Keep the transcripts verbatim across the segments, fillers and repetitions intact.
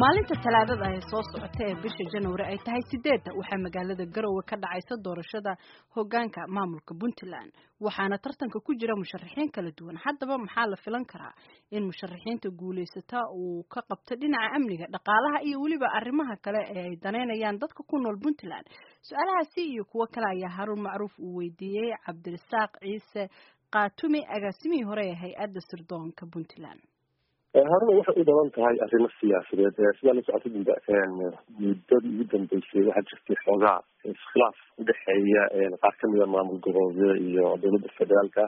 maalinta talaadada ay soo socotay ee bisha January ay tahay sideed waxa magaalada Garowe ka dhacaysa doorashada hoggaanka maamulka Puntland waxaana tartanka ku jira musharaxiin kala duwan haddaba maxaa la filan karaa in musharaxiinta guuleysata uu ka qabto dhinaca amniga dhaqaalaha iyo waliba arrimaha kale ee ay daneynayaan dadka ku nool Puntland su'aalahaasi iyo kuwa kale ayaa Harun Macruuf uu weydiiyay Cabdirasaaq Ciise Qaatumi agaasimihii hore ee hay'adda sirdoonka Puntland haruna waxay u badan tahay arrimo siyaasadeed sida la socotay muddadii ugu dambeysay waxaa jirtay xoogaa iskhilaaf udhexeeya qaar kamida maamul goboleedyada iyo dowladda federaalka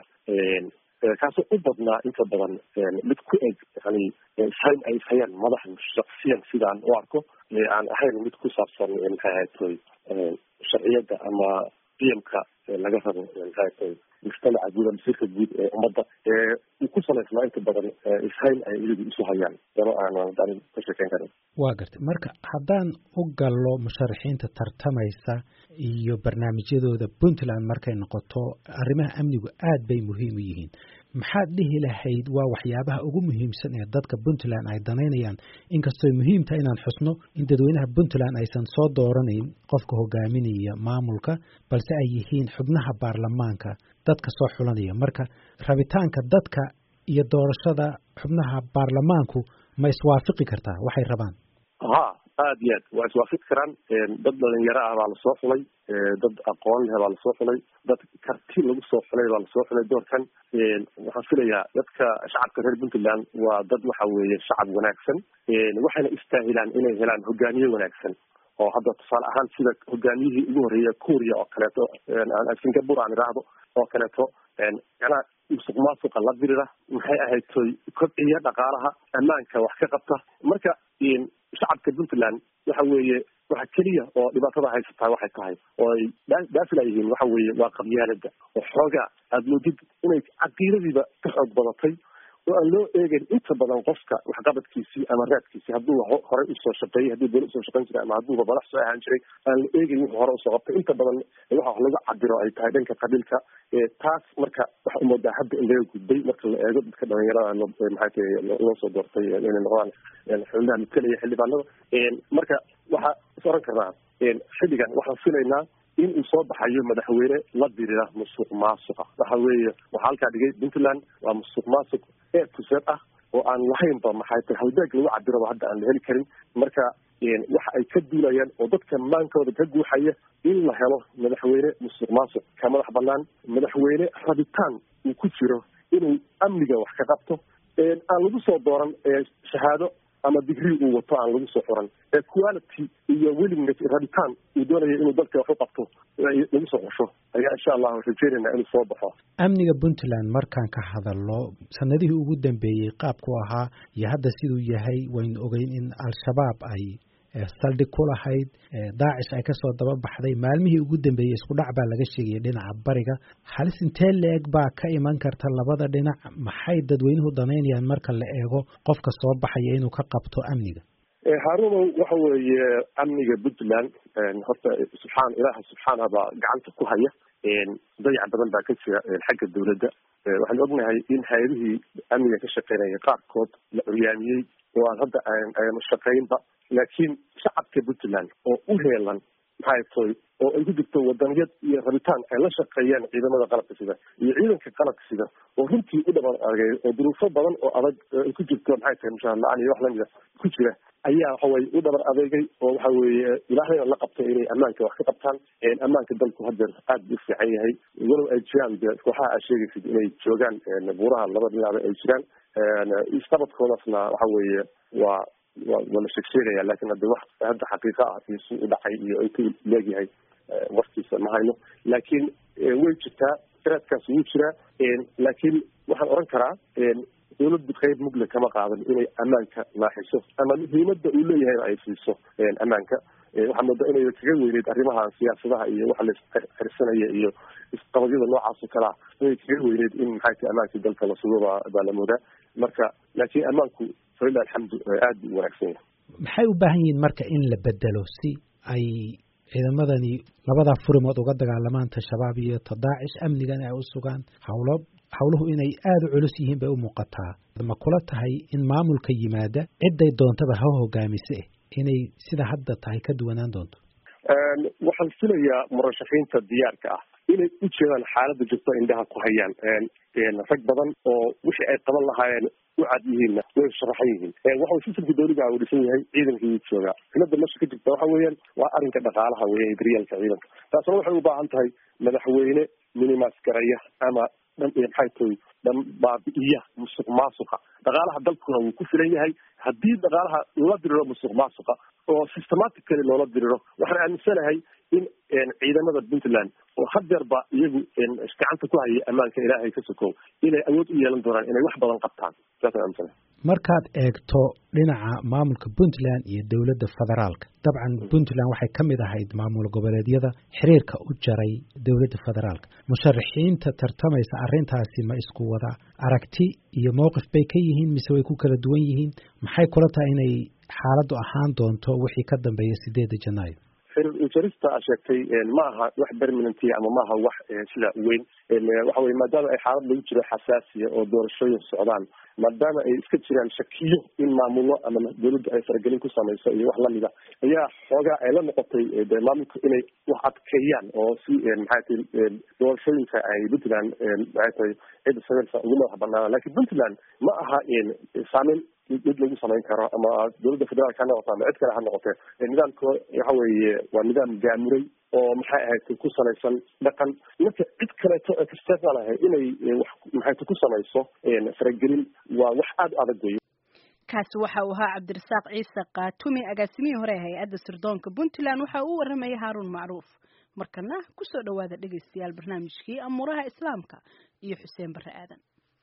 kaasoo u badnaa inta badan mid ku eg yani ishayn ay ishayaan madaxa shaksiyan sidaan u arko aan ahayn mid ku saabsan maxay ahaytoy sharciyadda ama qiyamka laga rabo maxay ahaytoy mujtamaca guud masiirka guud ee ummadda uu ku salaysnaa inta badan ishayn ay iligu isu hayaan dano aanan ka sheekeyn karin waa gartay marka haddaan u gallo musharaxiinta tartamaysa iyo barnaamijyadooda Puntland markay noqoto arrimaha amnigu aad bay muhiim u yihiin maxaad dhihi lahayd waa waxyaabaha ugu muhiimsan ee dadka Puntland ay daneynayaan inkastoo muhiim tahay inaan xusno in dadweynaha Puntland aysan soo dooranayn qofka hogaaminaya maamulka balse ay yihiin xubnaha baarlamaanka dadka soo xulanaya marka rabitaanka dadka iyo doorashada xubnaha baarlamaanku ma iswaafaqi kartaa waxay rabaan ha aad iyo aad waa iswaafaqi karaan dad dhalinyaro ah baa lasoo xulay dad aqoon leh baa lasoo xulay dad karti lagu soo xulay baa lasoo xulay doorkan waxaan filayaa dadka shacabka reer Puntland waa dad waxa weeye shacab wanaagsan waxayna istaahilaan inay helaan hogaamiye wanaagsan oo hadda tusaale ahaan sida hogaamiyihii ugu horeeyay Korea oo kaleeto aan Singapore aan iraahdo oo kaleeto yana musuq maasuqa la dirira maxay ahayd toy kobciya dhaqaalaha ammaanka wax ka qabta marka shacabka Puntland waxa weeye waxa kaliya oo dhibaatada haysata waxay tahay oo ay daafilaayihiin waxa weeye waa qabyaalada oo xooga aad moodid inay caqiidadiiba ka xoog badatay oo aan loo eegin inta badan qofka waxqabadkiisii ama raadkiisii hadduu hore u soo shaqeeyay hadduu dowlad soo shaqeyn jiray ama hadduu madax soo ahaan jiray aan la eegin wuxuu hore usoo qabtay inta badan waxa wax lagu cabiro ay tahay dhanka qabiilka taas marka waxa u moodaa hadda in laga gudbay marka la eego dadka dhalinyarada maxay tahay loo soo doortay inay noqdaan xubnaha midkalaya xildhibaanada marka waxa is oran karnaa xilligan waxaan filaynaa in uu soo baxayo madaxweyne la dirira musuq maasuqa waxa weeye waxa halkaa dhigay Puntland waa musuq maasuq ee tusaad ah oo aan lahaynba maxay tahay halbeeg lagu cabiraba hadda aan la heli karin marka waxa ay ka duulayaan oo dadka maankooda ka guuxaya in la helo madaxweyne musuq maasuq ka madax banaan madaxweyne rabitaan uu ku jiro inuu amniga wax ka qabto aan lagu soo dooran shahaado ama degree uu wato aan lagu soo xoran ee quality iyo willingness rabitaan uu doonayo inuu dalka wax u qabto lagu soo xusho ayaa insha Allah rajeynayna inuu soo baxo amniga Puntland markaan ka hadalno sanadihii ugu dambeeyay qaabku ahaa iyo hadda siduu yahay waynu ogeyn in al-shabaab ay saldhig ku lahayd daacish ay kasoo daba baxday maalmihii ugu dambeeyay isku dhac baa laga sheegay dhinaca bariga halis intee leeg baa ka iman karta labada dhinac maxay dadweynuhu daneynayaan marka la eego qofka soo baxaya inuu ka qabto amniga Haruna waxa weeye amniga Puntland horta subxaan ilaaha subxaanahu baa gacanta ku haya dayac badan baa ka jira xagga dawladda waxaan ognahay in hay'adihii amniga ka shaqeynaya qaarkood la curyaamiyey oo aan hadda aan shaqeynba laakiin shacabka Puntland oo u heelan maxay tahay oo ay ku jirto wadaniyad iyo rabitaan ay la shaqeeyaan ciidamada qalabka sida iyo ciidanka qalabka sida oo runtii u dhabar argay oo duruufo badan oo adag ay ku jirto maxay tahay insha Allah ani wax la mid ku jira ayaa waxa way u dhabar adeegay oo waxa weeye ilaahayna la qabtay inay ammaanka wax ka qabtaan in ammaanka dalku hadda aad u fiican yahay walow ay jiraan waxa ay sheegaysid inay joogaan buuraha laba dhinac ay jiraan istabadkoodasna waxa weeye waa wala sheegaya laakiin hadda wax hadda xaqiiqo ah inuu u dhacay iyo ay ku leeyahay waqtiisa ma hayno laakiin way jirtaa tiraadkaas wuu jiraa laakiin waxaan oran karaa dawladdu qayb mugle kama qaadan inay ammaanka naaxiso ama muhiimadda uu leeyahay ay siiso ammaanka waxaan moodaa inay kaga weyneyd arrimaha siyaasadaha iyo waxa la xirsanaya iyo isqabadyada noocaas oo kala inay kaga weyneyd in maxay tahay ammaanka dalka la sugo baa la moodaa marka laakiin ammaanku falilah alxamdu aad u wanaagsan maxay u baahan yihiin marka in la bedelo si ay ciidamadani labadaa furimood uga dagaalamaan ta-shabaab iyo ta-daacish amnigana ay u sugaan hawlo hawluhu inay aada u culus yihiin bay u muuqataa ma kula tahay in maamulka yimaada cidday doontaba ha hogaamise inay sida hadda tahay ka duwanaan doonto waxaan filayaa murashaxiinta diyaarka ah inay u jeedaan xaaladda jirto indhaha ku hayaan rag badan oo wixii ay qaban lahaayeen u cad yihiinna way sharaxan yihiin waxa uu sistamka dawliga u dhisan yahay ciidankii joogaa cilada meesha ka jirta waxa weeyaan waa arrinka dhaqaalaha weeye daryaalka ciidanka taasna waxay u baahan tahay madaxweyne minimas garaya ama dhan maxay tahay dhan baabi'iya musuq maasuqa dhaqaalaha dalkuna wuu ku filan yahay haddii dhaqaalaha loola diriro musuq maasuqa oo systematically loola diriro waxaan aaminsanahay in ciidamada Puntland oo hadeerba iyagu gacanta ku haya ammaanka ilaahay ka sokow inay awood u yeelan doonaan inay wax badan qabtaan taas aan aaminsanahay markaad eegto dhinaca maamulka Puntland iyo dawladda federaalka dabcan Puntland waxay ka mid ahayd maamul goboleedyada xiriirka u jaray dawladda federaalka musharaxiinta tartamaysa arrintaasi ma isku wada aragti iyo mowqif bay ka yihiin mise way ku kala duwan yihiin maxay kula tahay inay xaaladdu ahaan doonto wixii ka dambeeya sideeda Janaayo jarista sheegtay ma aha wax permanent ama ma aha wax sida weyn waxa weeye maadaama ay xaalad lagu jiro xasaasiya oo doorashooyin socdaan maadaama ay iska jiraan shakiyo in maamulo ama dawladda ay faragelin ku samayso iyo wax lamida ayaa xoogaa ay la noqotay maamulka inay wax adkeeyaan oo si maxay tahay doorashooyinka ay Puntland maxay tahay cid sameeysa ugu madax banaan laakiin Puntland ma aha saameyn mid lagu samayn karo ama dawladda federaalka ha noqoto ama cid kale ha noqotee nidaamka waxa weeye waa nidaam gaamuray oo maxay ahayd ku salaysan dhaqan marka cid kaleeto ee kastaba lahay inay wax maxay ku samayso faragelin waa wax aad adag weeye kaasi waxa uu ahaa Cabdirasaaq Ciise Qaatumi agaasimihii hore ee hay'adda sirdoonka Puntland waxa uu waramayay Haarun Macruuf markana ku soo dhawaada dhageystayaal barnaamijkii amuuraha islaamka iyo Xuseen Barre Aadan